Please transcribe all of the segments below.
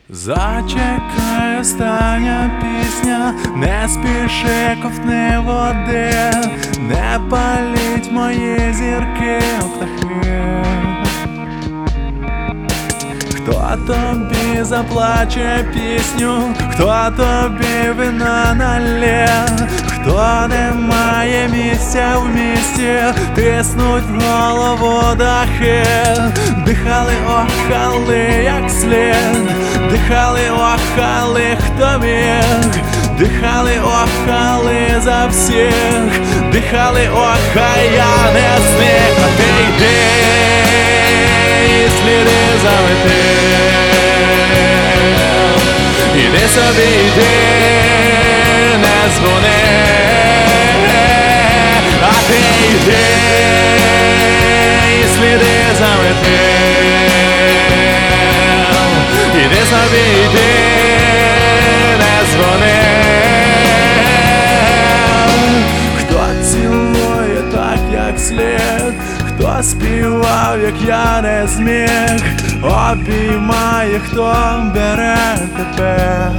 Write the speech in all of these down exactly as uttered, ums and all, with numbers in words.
Зачекай, остання пісня, не спіши, ковтни води, не паліть мої зірки, птахи. Хто тобі заплаче пісню, хто тобі вина налє, хто не має місця в місті, тиснуть в голову дахи. Дихали, охали, як слід, дихали, охали, хто міг, дихали, охали за всіх, дихали, охай, я не зник, а ти йди, і сліди замети. Іди собі, йди, не дзвони, а ти йди, і сліди замети. Іди собі, йди, не дзвони. Хто цілує так, як слід, хто співав, як я не зміг, обіймає, хто бере тебе,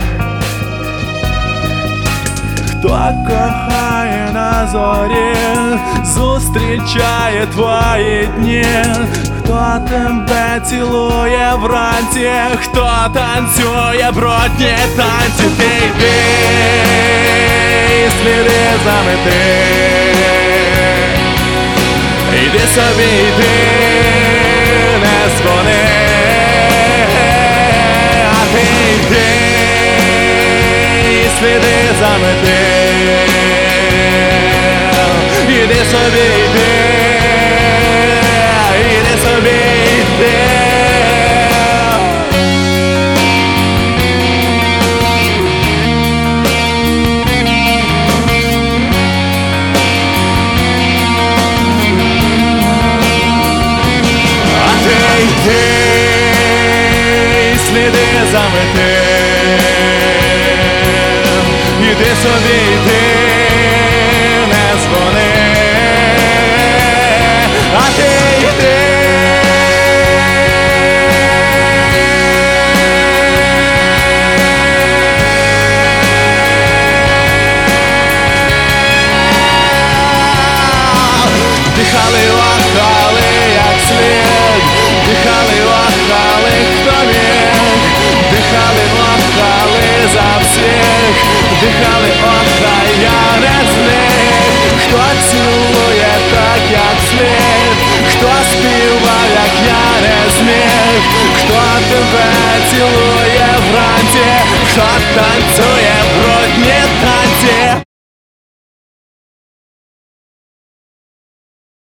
хто кохає на зорі, зустрічає твої дні, хто тебе цілує вранці, хто танцює брудні танці. Ти йди, і сліди замети. Іди собі, йди, не дзвони, а ти йди, і сліди замети. Іди собі, йди, іди собі, йди. Йди, і сліди замети. Іди собі, йди, не дзвони, а ти йди. Дихали,